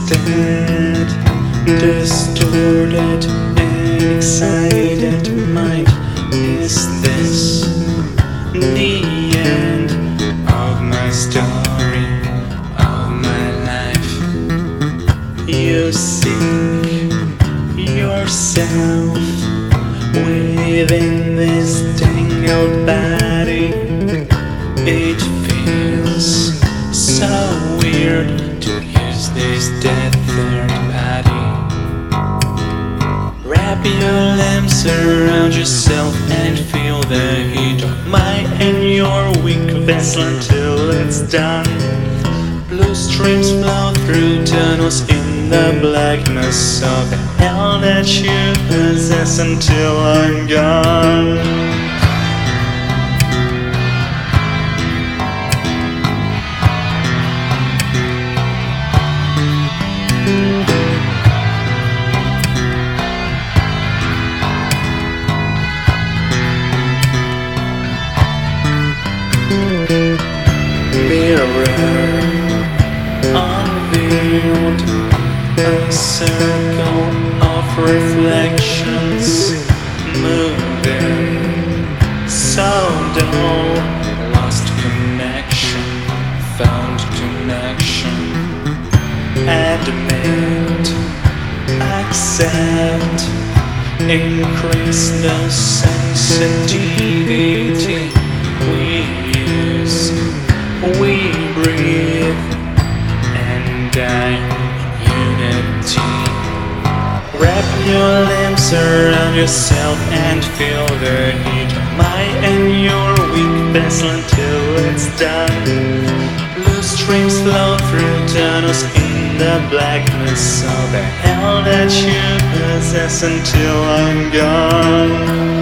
twisted, distorted, and excited mind. Is this the end of my story, of my life? You seek yourself within this tangled body. It feels so weird to use this dead third party. Wrap your limbs around yourself and feel the heat of my and your weak vessel until it's done. Blue streams flow through tunnels in the blackness of the hell that you possess until I'm gone. Mirror unveiled, a circle of reflections moving so dull. Lost connection, found connection. Admit, accept, increase the sensitivity. We breathe and die in unity. Wrap your limbs around yourself and feel the heat of my and your weak vessel until it's done. Blue streams flow through tunnels in the blackness of the hell that you possess until I'm gone.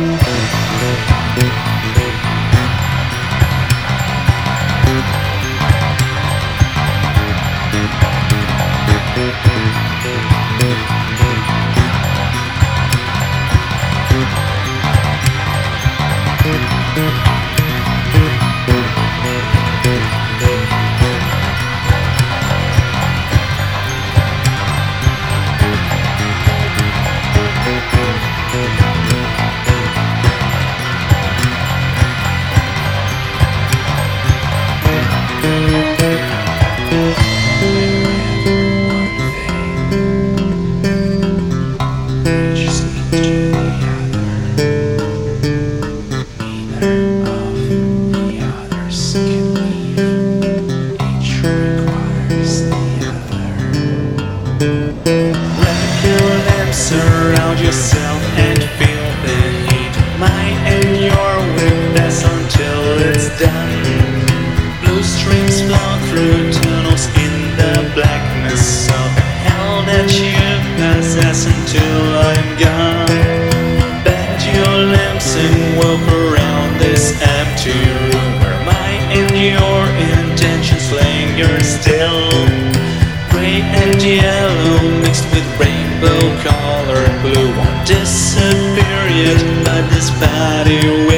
Surround yourself and feel the heat of mine and your weakness until it's done. Blue streams flow through tunnels in the blackness of the hell that you possess until I'm gone. Bend your limbs and walk around this empty room where mine and your intentions linger still. Gray and yellow mixed with rainbow color. Blue won't disappear yet, but this body will.